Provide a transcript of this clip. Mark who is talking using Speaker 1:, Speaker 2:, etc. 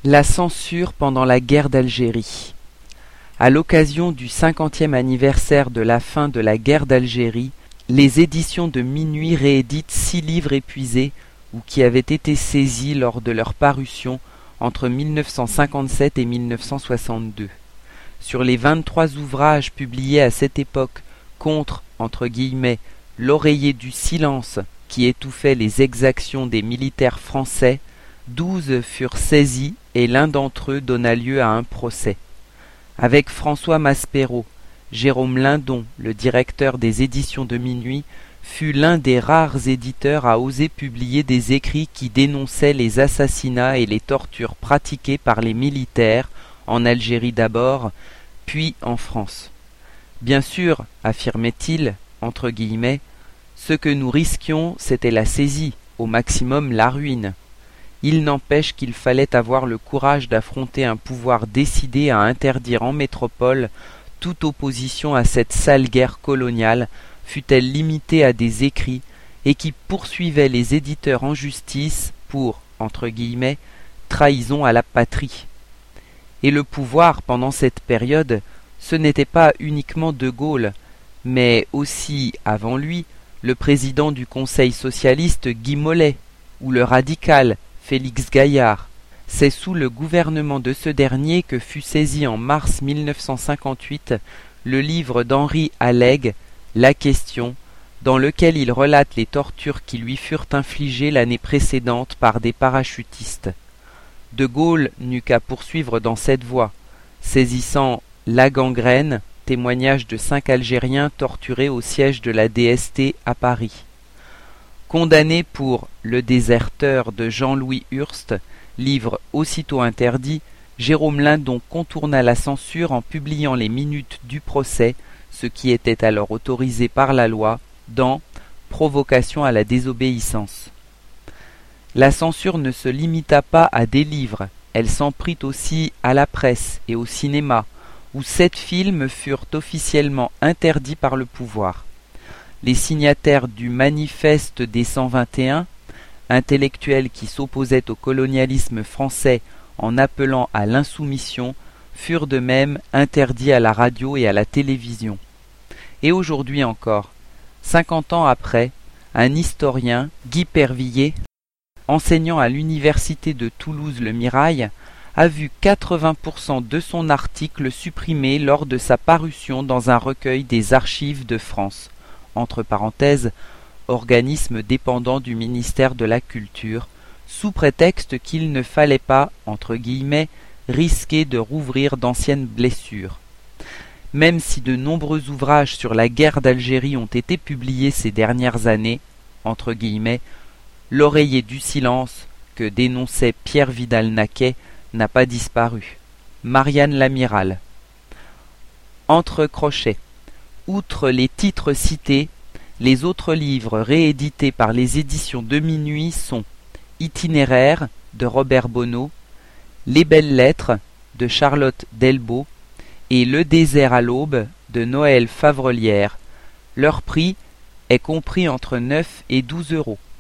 Speaker 1: La censure pendant la guerre d'Algérie. À l'occasion du 50e anniversaire de la fin de la guerre d'Algérie, les éditions de Minuit rééditent 6 livres épuisés ou qui avaient été saisis lors de leur parution entre 1957 et 1962. Sur les 23 ouvrages publiés à cette époque contre, entre guillemets, l'oreiller du silence qui étouffait les exactions des militaires français, 12 furent saisis et l'un d'entre eux donna lieu à un procès. Avec François Maspero, Jérôme Lindon, le directeur des éditions de Minuit, fut l'un des rares éditeurs à oser publier des écrits qui dénonçaient les assassinats et les tortures pratiquées par les militaires, en Algérie d'abord, puis en France. Bien sûr, affirmait-il, entre guillemets, ce que nous risquions, c'était la saisie, au maximum la ruine. Il n'empêche qu'il fallait avoir le courage d'affronter un pouvoir décidé à interdire en métropole toute opposition à cette sale guerre coloniale, fût-elle limitée à des écrits, et qui poursuivait les éditeurs en justice pour, entre guillemets, trahison à la patrie. Et le pouvoir, pendant cette période, ce n'était pas uniquement De Gaulle, mais aussi, avant lui, le président du Conseil socialiste Guy Mollet, ou le radical Félix Gaillard. C'est sous le gouvernement de ce dernier que fut saisi en mars 1958 le livre d'Henri Alleg, La Question, dans lequel il relate les tortures qui lui furent infligées l'année précédente par des parachutistes. De Gaulle n'eut qu'à poursuivre dans cette voie, saisissant La Gangrène, témoignage de 5 Algériens torturés au siège de la DST à Paris. Condamné pour Le Déserteur de Jean-Louis Hurst, livre aussitôt interdit, Jérôme Lindon contourna la censure en publiant les minutes du procès, ce qui était alors autorisé par la loi, dans Provocation à la désobéissance. La censure ne se limita pas à des livres, elle s'en prit aussi à la presse et au cinéma, où 7 films furent officiellement interdits par le pouvoir. Les signataires du Manifeste des 121, intellectuels qui s'opposaient au colonialisme français en appelant à l'insoumission, furent de même interdits à la radio et à la télévision. Et aujourd'hui encore, 50 ans après, un historien, Guy Pervilliers, enseignant à l'université de Toulouse-Le Mirail, a vu 80% de son article supprimé lors de sa parution dans un recueil des Archives de France, entre parenthèses, organisme dépendant du ministère de la Culture, sous prétexte qu'il ne fallait pas, entre guillemets, risquer de rouvrir d'anciennes blessures. Même si de nombreux ouvrages sur la guerre d'Algérie ont été publiés ces dernières années, entre guillemets, l'oreiller du silence que dénonçait Pierre Vidal-Naquet n'a pas disparu. Marianne Lamiral. Entre crochets. Outre les titres cités, les autres livres réédités par les éditions de Minuit sont Itinéraire de Robert Bonneau, Les Belles Lettres de Charlotte Delbos et Le Désert à l'aube de Noël Favrelière. Leur prix est compris entre 9 et 12 euros.